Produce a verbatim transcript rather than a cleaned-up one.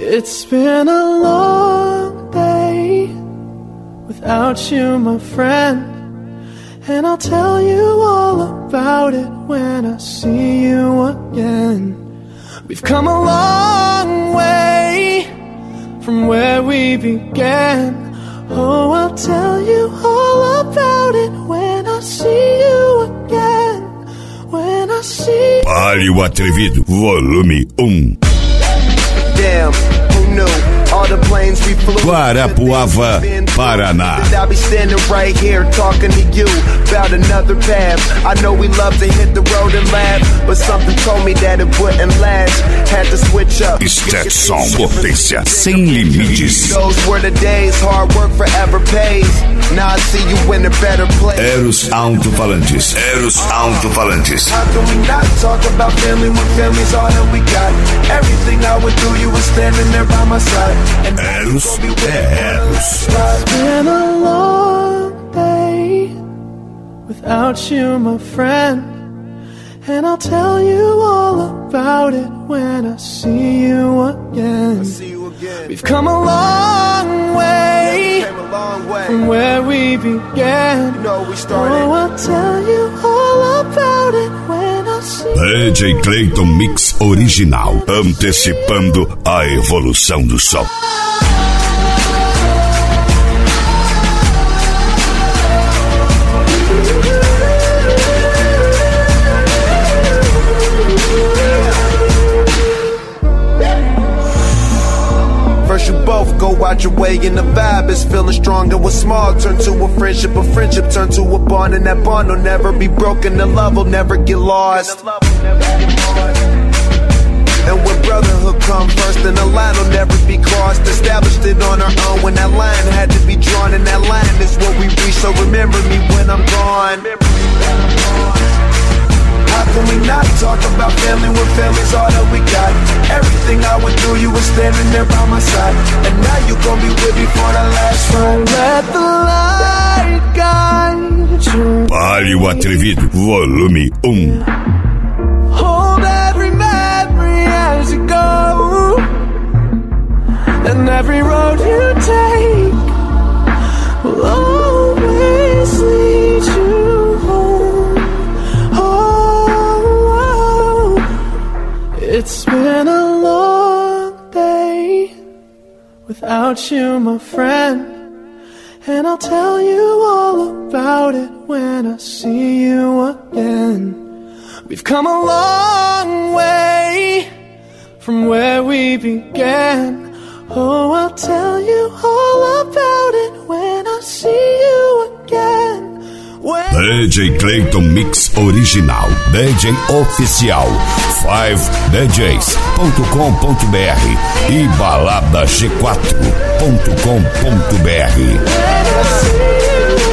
It's been a long day without you, my friend, and I'll tell you all about it when I see you again. We've come a long way from where we began. Oh, I'll tell you all about it when I see you again. When I see Palio Atrevido, volume um. Damn, who knew? All the planes we flew. Guarapuava, Paraná. I'll be standing right here talking to you about another path. I know we love to hit the road and laugh, but something told me that it wouldn't last. Had to switch up. Stetson, potência sem limites. Those were the days, hard work forever pays. Now I see you in a better place. Eros Alto-Falantes. Eros Alto-Falantes. How can we not talk about family when family's all that we got? Everything I would do, you were standing there by my side. And Eros é Eros. It's been a long day without you, my friend, and I'll tell you all about it when I see you again. see you again. We've come a long way, Came a long way. from where we began. You know we started. Oh, I'll tell you all about it when I see D J Clayton Mix original, antecipando a evolução do som. You both go out your way and the vibe is feeling strong. And what's small turn to a friendship, a friendship turn to a bond, and that bond will never be broken, the love will never get lost. And when brotherhood come first, then the line will never be crossed. Established it on our own when that line had to be drawn, and that line is what we reach, so remember me when I'm gone. How can we not talk about family when family's all that we got? Everything I went through, you were standing there by my side, and now you gon' be with me for the last ride. Let the light guide you. Palio Atrevido, volume um. Hold every memory as you go, and every road you take will always lead you home. It's been a long day without you, my friend, and I'll tell you all about it when I see you again. We've come a long way from where we began. Oh, I'll tell you all about it when I see you again. D J Clayton Mix original, D J oficial, five d js ponto com ponto b r e balada g quatro ponto com ponto b r.